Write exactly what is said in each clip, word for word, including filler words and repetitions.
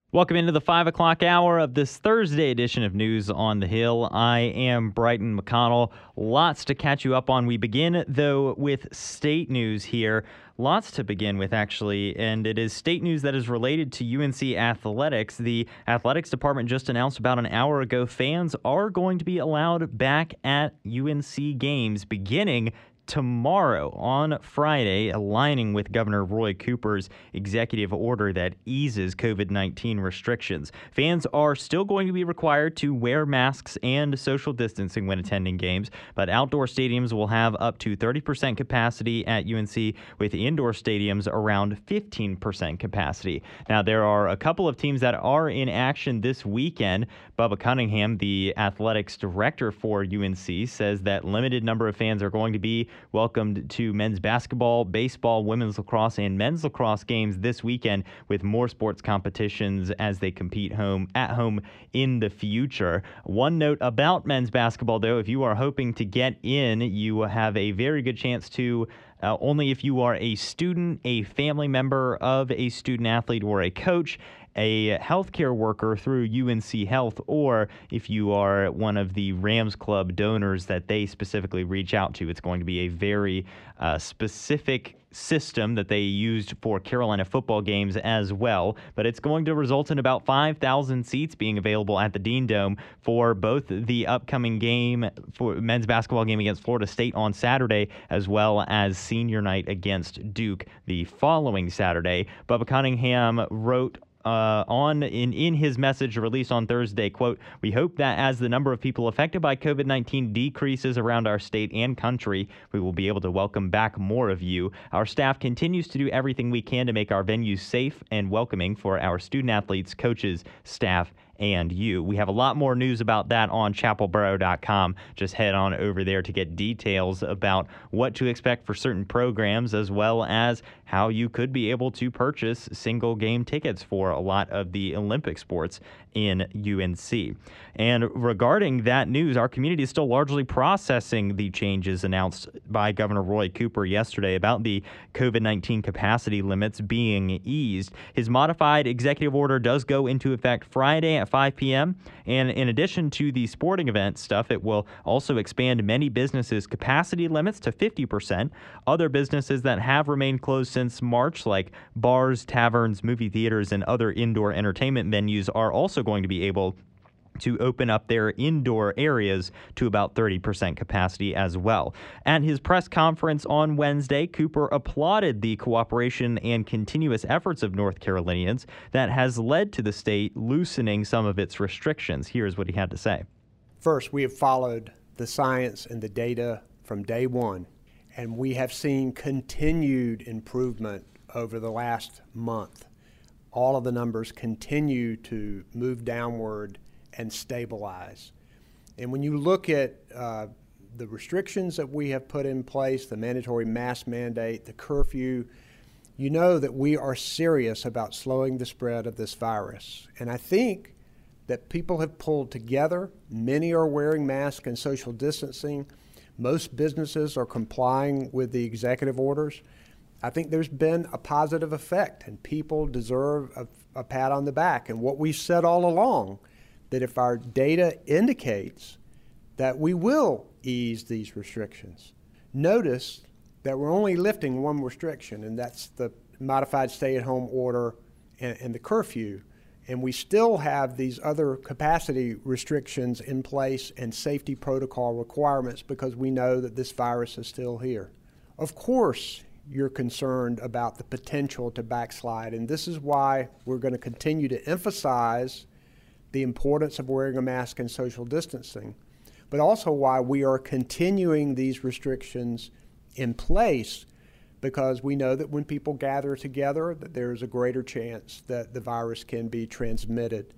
Welcome into the five o'clock hour of this Thursday edition of News on the Hill. I am Brighton McConnell. Lots to catch you up on. We begin, though, with state news here. Lots to begin with, actually, and it is state news that is related to U N C athletics. The athletics department just announced about an hour ago fans are going to be allowed back at U N C games beginning tomorrow on Friday, aligning with Governor Roy Cooper's executive order that eases COVID nineteen restrictions. Fans are still going to be required to wear masks and social distancing when attending games, but outdoor stadiums will have up to thirty percent capacity at U N C, with indoor stadiums around fifteen percent capacity. Now, there are a couple of teams that are in action this weekend. Bubba Cunningham, the athletics director for U N C, says that limited number of fans are going to be welcomed to men's basketball, baseball, women's lacrosse, and men's lacrosse games this weekend, with more sports competitions as they compete home at home in the future. One note about men's basketball, though, if you are hoping to get in, you have a very good chance to Uh, only if you are a student, a family member of a student athlete, or a coach, a healthcare worker through U N C Health, or if you are one of the Rams Club donors that they specifically reach out to. It's going to be a very uh, specific system that they used for Carolina football games as well, but it's going to result in about five thousand seats being available at the Dean Dome for both the upcoming game, for men's basketball game against Florida State on Saturday, as well as senior night against Duke the following Saturday. Bubba Cunningham wrote Uh, on in, in his message released on Thursday, quote, "We hope that as the number of people affected by COVID nineteen decreases around our state and country, we will be able to welcome back more of you. Our staff continues to do everything we can to make our venues safe and welcoming for our student athletes, coaches, staff, and you." We have a lot more news about that on chapel borough dot com. Just head on over there to get details about what to expect for certain programs, as well as how you could be able to purchase single game tickets for a lot of the Olympic sports in U N C. And regarding that news, our community is still largely processing the changes announced by Governor Roy Cooper yesterday about the COVID nineteen capacity limits being eased. His modified executive order does go into effect Friday at five p.m. And in addition to the sporting event stuff, it will also expand many businesses' capacity limits to fifty percent. Other businesses that have remained closed since March, like bars, taverns, movie theaters, and other indoor entertainment venues, are also going to be able to open up their indoor areas to about thirty percent capacity as well. At his press conference on Wednesday, Cooper applauded the cooperation and continuous efforts of North Carolinians that has led to the state loosening some of its restrictions. Here's what he had to say. First, we have followed the science and the data from day one, and we have seen continued improvement over the last month. All of the numbers continue to move downward and stabilize. And when you look at uh, the restrictions that we have put in place, the mandatory mask mandate, the curfew, you know that we are serious about slowing the spread of this virus. And I think that people have pulled together. Many are wearing masks and social distancing. Most businesses are complying with the executive orders. I think there's been a positive effect, and people deserve a, a pat on the back. And what we've said all along, that if our data indicates that we will ease these restrictions. Notice that we're only lifting one restriction, and that's the modified stay-at-home order and, and the curfew. And we still have these other capacity restrictions in place and safety protocol requirements because we know that this virus is still here. Of course, you're concerned about the potential to backslide, and this is why we're going to continue to emphasize the importance of wearing a mask and social distancing, but also why we are continuing these restrictions in place, because we know that when people gather together, that there's a greater chance that the virus can be transmitted.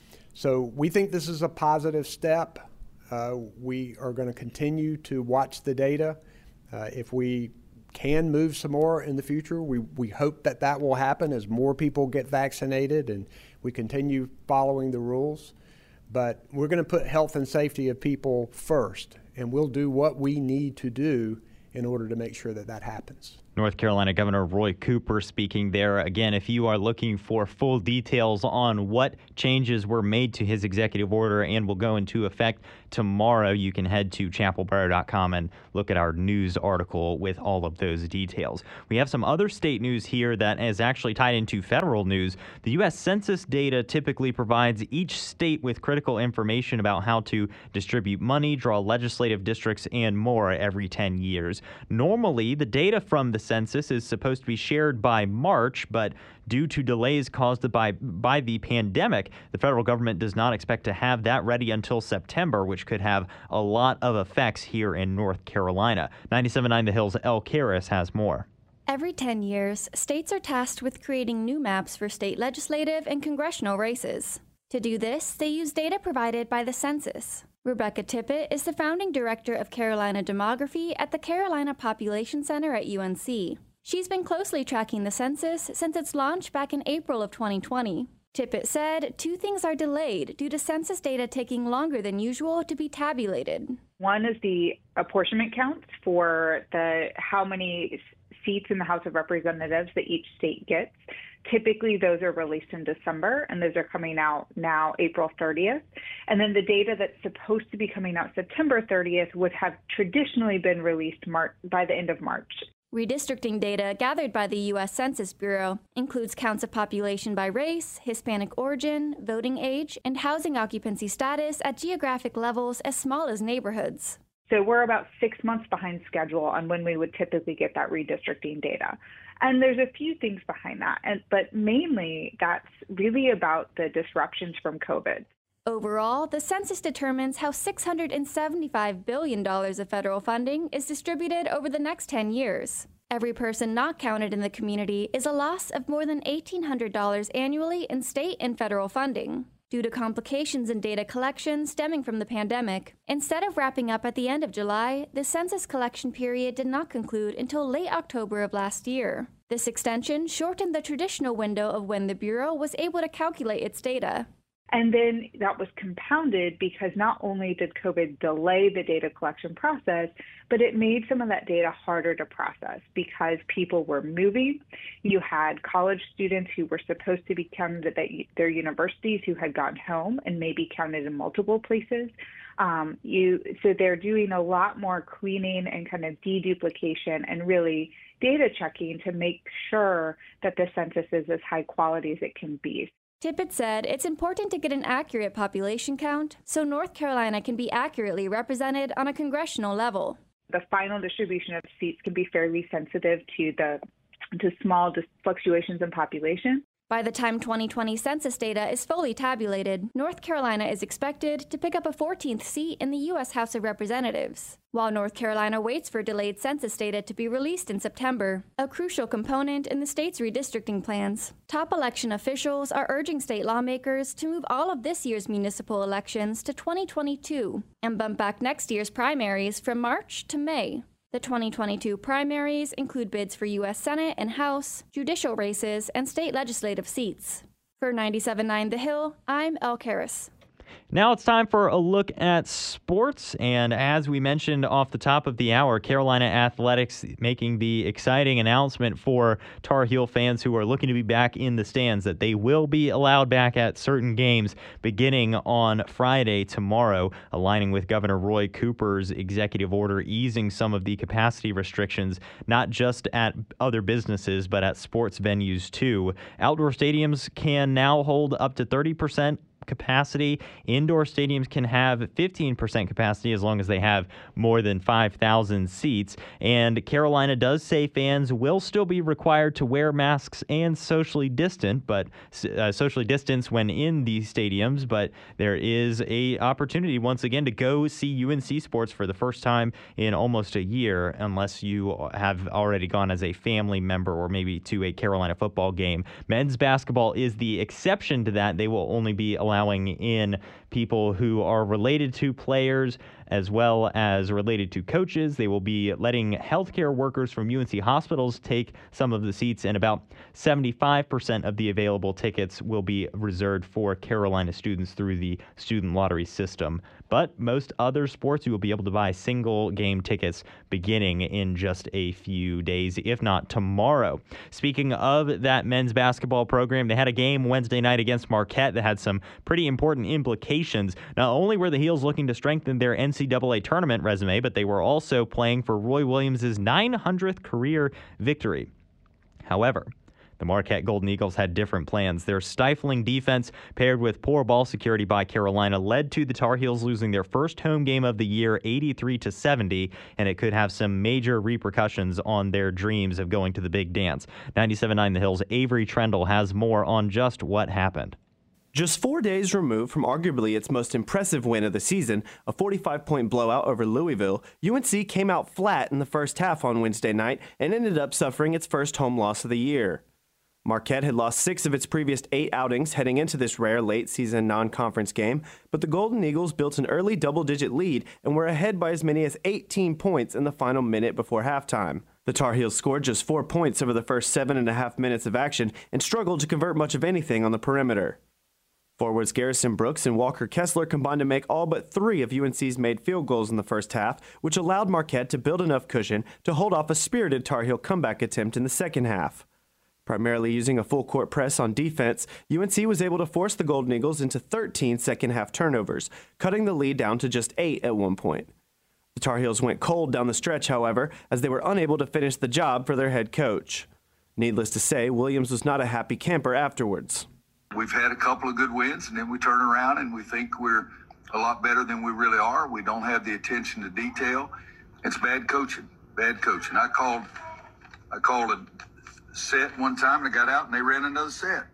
So we think this is a positive step. Uh, we are going to continue to watch the data. Uh, if we can move some more in the future, we, we hope that that will happen as more people get vaccinated and we continue following the rules. But we're going to put health and safety of people first, and we'll do what we need to do in order to make sure that that happens. North Carolina Governor Roy Cooper speaking there. Again, if you are looking for full details on what changes were made to his executive order and will go into effect tomorrow, you can head to chapel boro dot com and look at our news article with all of those details. We have some other state news here that is actually tied into federal news. The U S Census data typically provides each state with critical information about how to distribute money, draw legislative districts, and more every ten years. Normally, the data from the census is supposed to be shared by March, but due to delays caused by, by the pandemic, the federal government does not expect to have that ready until September, which could have a lot of effects here in North Carolina. ninety-seven point nine The Hill's Elle Karras has more. Every ten years, states are tasked with creating new maps for state legislative and congressional races. To do this, they use data provided by the census. Rebecca Tippett is the founding director of Carolina Demography at the Carolina Population Center at U N C. She's been closely tracking the census since its launch back in April of twenty twenty. Tippett said two things are delayed due to census data taking longer than usual to be tabulated. One is the apportionment counts for the how many seats in the House of Representatives that each state gets. Typically, those are released in December, and those are coming out now April thirtieth. And then the data that's supposed to be coming out September thirtieth would have traditionally been released Mar- by the end of March. Redistricting data gathered by the U S Census Bureau includes counts of population by race, Hispanic origin, voting age, and housing occupancy status at geographic levels as small as neighborhoods. So we're about six months behind schedule on when we would typically get that redistricting data. And there's a few things behind that, and, but mainly that's really about the disruptions from COVID. Overall, the census determines how six hundred seventy-five billion dollars of federal funding is distributed over the next ten years. Every person not counted in the community is a loss of more than eighteen hundred dollars annually in state and federal funding. Due to complications in data collection stemming from the pandemic, instead of wrapping up at the end of July, the census collection period did not conclude until late October of last year. This extension shortened the traditional window of when the Bureau was able to calculate its data. And then that was compounded because not only did COVID delay the data collection process, but it made some of that data harder to process because people were moving. You had college students who were supposed to be counted at their universities who had gone home and maybe counted in multiple places. Um, you, so they're doing a lot more cleaning and kind of deduplication and really data checking to make sure that the census is as high quality as it can be. Tippett said it's important to get an accurate population count so North Carolina can be accurately represented on a congressional level. The final distribution of seats can be fairly sensitive to the to small fluctuations in population. By the time twenty twenty census data is fully tabulated, North Carolina is expected to pick up a fourteenth seat in the U S House of Representatives. While North Carolina waits for delayed census data to be released in September, a crucial component in the state's redistricting plans, top election officials are urging state lawmakers to move all of this year's municipal elections to twenty twenty-two and bump back next year's primaries from March to May. The twenty twenty-two primaries include bids for U S Senate and House, judicial races, and state legislative seats. For ninety-seven point nine The Hill, I'm Elle Karras. Now it's time for a look at sports, and as we mentioned off the top of the hour, Carolina Athletics making the exciting announcement for Tar Heel fans who are looking to be back in the stands that they will be allowed back at certain games beginning on Friday tomorrow, aligning with Governor Roy Cooper's executive order easing some of the capacity restrictions, not just at other businesses, but at sports venues too. Outdoor stadiums can now hold up to thirty percent capacity. Indoor stadiums can have fifteen percent capacity as long as they have more than five thousand seats. And Carolina does say fans will still be required to wear masks and socially distant, but uh, socially distance when in these stadiums. But there is a opportunity once again to go see U N C sports for the first time in almost a year, unless you have already gone as a family member or maybe to a Carolina football game. Men's basketball is the exception to that. They will only be allowing in people who are related to players as well as related to coaches. They will be letting healthcare workers from U N C hospitals take some of the seats, and about seventy-five percent of the available tickets will be reserved for Carolina students through the student lottery system. But most other sports, you will be able to buy single game tickets beginning in just a few days, if not tomorrow. Speaking of that men's basketball program, they had a game Wednesday night against Marquette that had some pretty important implications. Not only were the Heels looking to strengthen their N C double A tournament resume, but they were also playing for Roy Williams' nine hundredth career victory. However, the Marquette Golden Eagles had different plans. Their stifling defense, paired with poor ball security by Carolina, led to the Tar Heels losing their first home game of the year, eighty-three to seventy, and it could have some major repercussions on their dreams of going to the big dance. ninety-seven point nine The Hills' Avery Trendle has more on just what happened. Just four days removed from arguably its most impressive win of the season, a forty-five point blowout over Louisville, U N C came out flat in the first half on Wednesday night and ended up suffering its first home loss of the year. Marquette had lost six of its previous eight outings heading into this rare late-season non-conference game, but the Golden Eagles built an early double-digit lead and were ahead by as many as eighteen points in the final minute before halftime. The Tar Heels scored just four points over the first seven and a half minutes of action and struggled to convert much of anything on the perimeter. Forwards Garrison Brooks and Walker Kessler combined to make all but three of U N C's made field goals in the first half, which allowed Marquette to build enough cushion to hold off a spirited Tar Heel comeback attempt in the second half. Primarily using a full-court press on defense, U N C was able to force the Golden Eagles into thirteen second-half turnovers, cutting the lead down to just eight at one point. The Tar Heels went cold down the stretch, however, as they were unable to finish the job for their head coach. Needless to say, Williams was not a happy camper afterwards. We've had a couple of good wins, and then we turn around and we think we're a lot better than we really are. We don't have the attention to detail. It's bad coaching, bad coaching. I called, I called a set one time and I got out and they ran another set.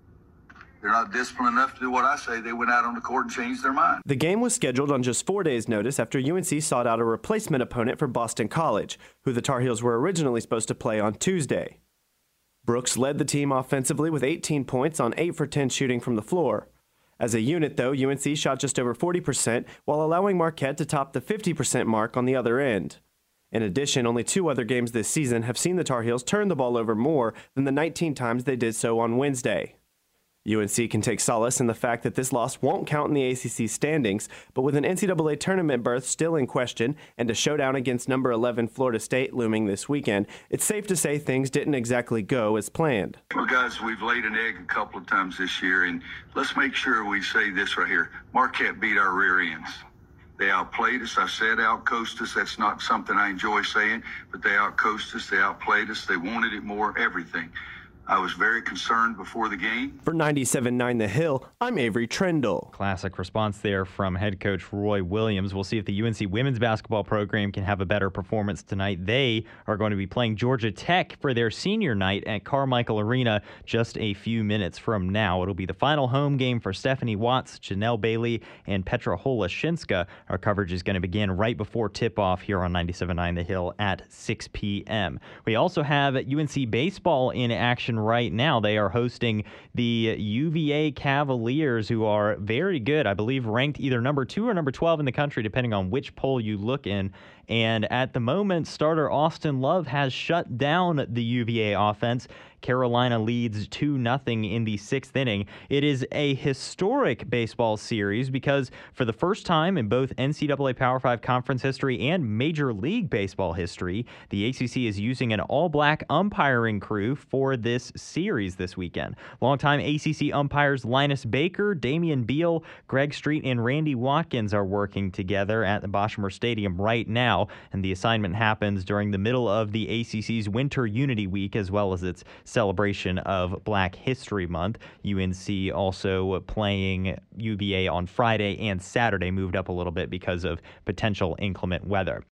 They're not disciplined enough to do what I say. They went out on the court and changed their mind. The game was scheduled on just four days' notice after U N C sought out a replacement opponent for Boston College, who the Tar Heels were originally supposed to play on Tuesday. Brooks led the team offensively with eighteen points on eight for ten shooting from the floor. As a unit, though, U N C shot just over forty percent, while allowing Marquette to top the fifty percent mark on the other end. In addition, only two other games this season have seen the Tar Heels turn the ball over more than the nineteen times they did so on Wednesday. U N C can take solace in the fact that this loss won't count in the A C C standings, but with an N C double A tournament berth still in question and a showdown against number eleven Florida State looming this weekend, it's safe to say things didn't exactly go as planned. Well, guys, we've laid an egg a couple of times this year, and let's make sure we say this right here. Marquette beat our rear ends. They outplayed us. I said outcoached us. That's not something I enjoy saying, but they outcoached us. They outplayed us. They wanted it more, everything. I was very concerned before the game. For ninety-seven point nine The Hill, I'm Avery Trendle. Classic response there from head coach Roy Williams. We'll see if the U N C women's basketball program can have a better performance tonight. They are going to be playing Georgia Tech for their senior night at Carmichael Arena just a few minutes from now. It'll be the final home game for Stephanie Watts, Janelle Bailey, and Petra Holashinska. Our coverage is going to begin right before tip-off here on ninety-seven point nine The Hill at six p.m. We also have U N C baseball in action right now. They are hosting the U V A Cavaliers, who are very good. I believe ranked either number two or number twelve in the country, depending on which poll you look in. And at the moment, starter Austin Love has shut down the U V A offense. Carolina leads two nothing in the sixth inning. It is a historic baseball series because for the first time in both N C double A Power five conference history and Major League Baseball history, the A C C is using an all-black umpiring crew for this series this weekend. Longtime A C C umpires Linus Baker, Damian Beal, Greg Street, and Randy Watkins are working together at the Boshamer Stadium right now, and the assignment happens during the middle of the A C C's Winter Unity Week as well as its celebration of Black History Month. U N C also playing U V A on Friday and Saturday, moved up a little bit because of potential inclement weather.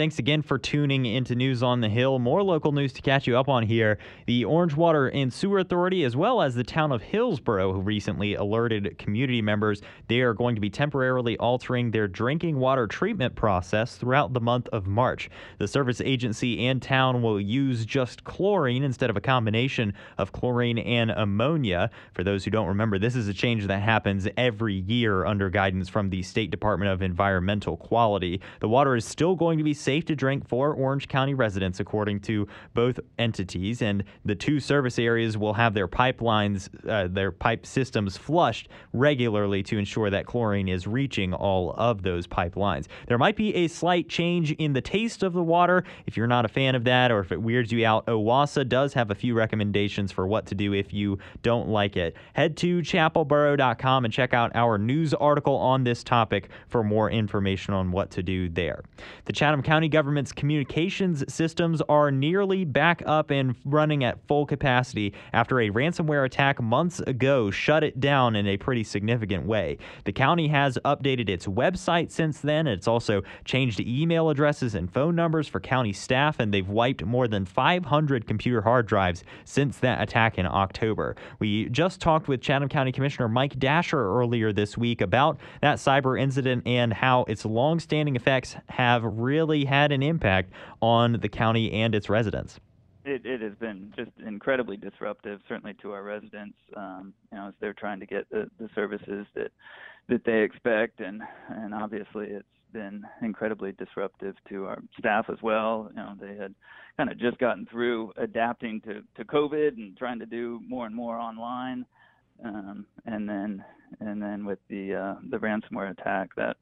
Thanks again for tuning into News on the Hill. More local news to catch you up on here. The Orange Water and Sewer Authority, as well as the town of Hillsborough, who recently alerted community members they are going to be temporarily altering their drinking water treatment process throughout the month of March. The service agency and town will use just chlorine instead of a combination of chlorine and ammonia. For those who don't remember, this is a change that happens every year under guidance from the State Department of Environmental Quality. The water is still going to be safe to drink for Orange County residents, according to both entities, and the two service areas will have their pipelines, uh, their pipe systems flushed regularly to ensure that chlorine is reaching all of those pipelines. There might be a slight change in the taste of the water. If you're not a fan of that or if it weirds you out, OWASA does have a few recommendations for what to do if you don't like it. Head to chapel borough dot com and check out our news article on this topic for more information on what to do there. The Chatham County government's communications systems are nearly back up and running at full capacity after a ransomware attack months ago shut it down in a pretty significant way. The county has updated its website since then. It's also changed email addresses and phone numbers for county staff, and they've wiped more than five hundred computer hard drives since that attack in October. We just talked with Chatham County Commissioner Mike Dasher earlier this week about that cyber incident and how its long-standing effects have really had an impact on the county and its residents. It, it has been just incredibly disruptive, certainly to our residents, um, you know, as they're trying to get the, the services that that they expect, and, and obviously it's been incredibly disruptive to our staff as well. You know, they had kind of just gotten through adapting to, to COVID and trying to do more and more online, um, and then and then with the uh, the ransomware attack, that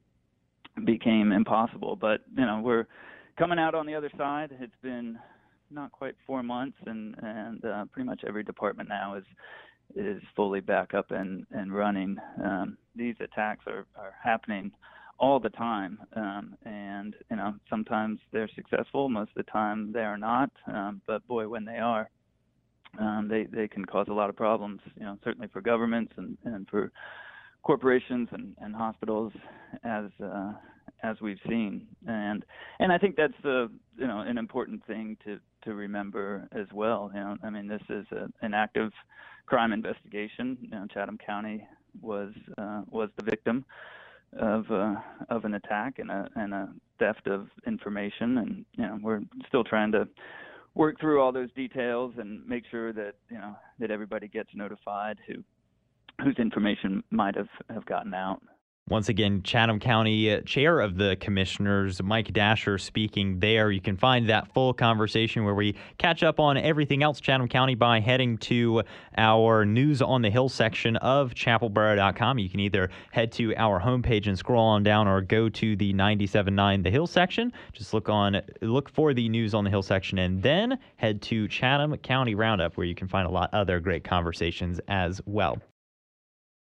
became impossible. But you know, we're coming out on the other side. It's been not quite four months, and and uh, pretty much every department now is is fully back up and and running. Um, these attacks are are happening all the time, um, and you know, sometimes they're successful, most of the time they are not. Um, but boy, when they are, um, they they can cause a lot of problems. You know, certainly for governments and and for corporations and, and hospitals, as uh, as we've seen, and and I think that's the you know an important thing to, to remember as well. You know, I mean, this is a, an active crime investigation. You know, Chatham County was uh, was the victim of uh, of an attack and a and a theft of information, and you know we're still trying to work through all those details and make sure that you know that everybody gets notified who whose information might have, have gotten out. Once again, Chatham County uh, Chair of the Commissioners, Mike Dasher, speaking there. You can find that full conversation where we catch up on everything else Chatham County by heading to our News on the Hill section of chapel borough dot com. You can either head to our homepage and scroll on down, or go to the ninety-seven point nine The Hill section. Just look on, look for the News on the Hill section, and then head to Chatham County Roundup, where you can find a lot other great conversations as well.